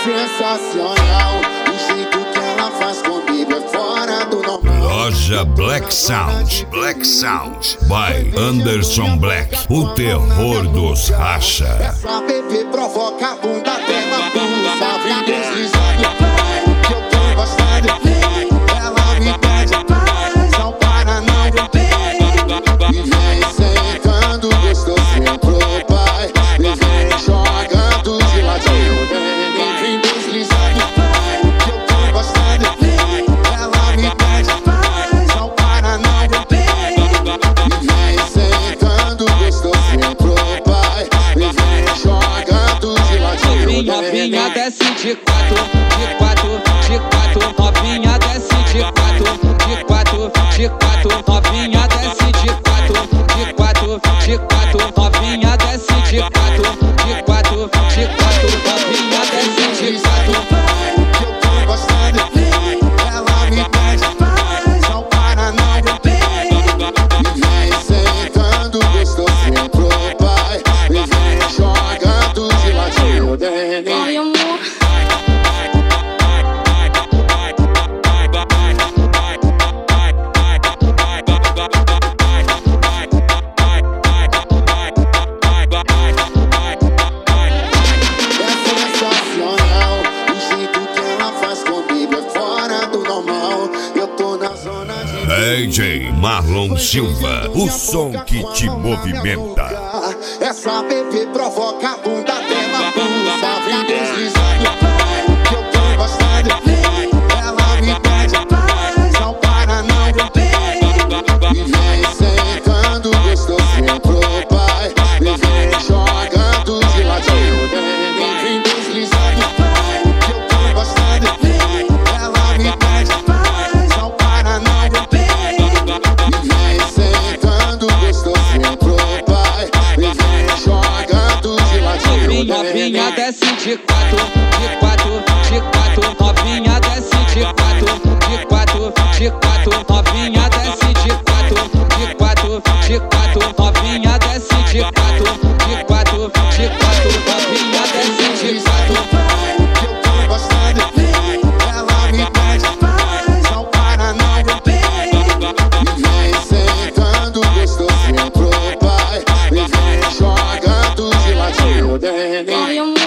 sensacional. O jeito que ela faz comigo é fora do normal. Loja Black Sound. Black Sound by Anderson Black. O terror dos racha. Essa bebê provoca a bunda dela, pulsa, vem deslizando. Que eu tô gostando. Ela me pede mais, não para não. E vem sentando gostosinho pro pai. E vem jogando de ladinho. E vem deslizando. Que eu tô gostando. Ela me pede mais, não para não. E vem sentando gostosinho pro pai. E vem jogando de ladinho. Novinha desce de quatro, de quatro, de quatro. Novinha desce de quatro, de quatro, de quatro. Novinha desce de quatro, de quatro, de quatro. Novinha desce de quatro, de quatro, de quatro. Novinha desce de quatro. Que eu tô gostando. Ela me pede mais, não para não. E vem sentando gostosinho pro pai. E vem jogando de ladinho. Ai, amor. DJ Marlon Silva, o som que te movimenta. Essa bebê provoca a bunda dela, pulsa, vem deslizando. Que eu tô gostando. Ela me pede mais, não para não. E vem sentando gostosinho pro pai. E vem jogando de ladinho. E vem deslizando. Que eu tô gostando. Ela me pede mais, não para não. E vem sentando gostosinho pro pai. E vem jogando de ladinho. Novinha desce de quatro, de quatro, de quatro. Novinha desce de quatro, de quatro, de quatro. Novinha desce de quatro, de quatro, de quatro. Novinha desce de quatro, de quatro, de quatro. Novinha desce de quatro. Que eu tô gostando. Ela me pede mais, não para não. E vem sentando gostosinho pro pai. E vem jogando de ladinho. Ai, amor.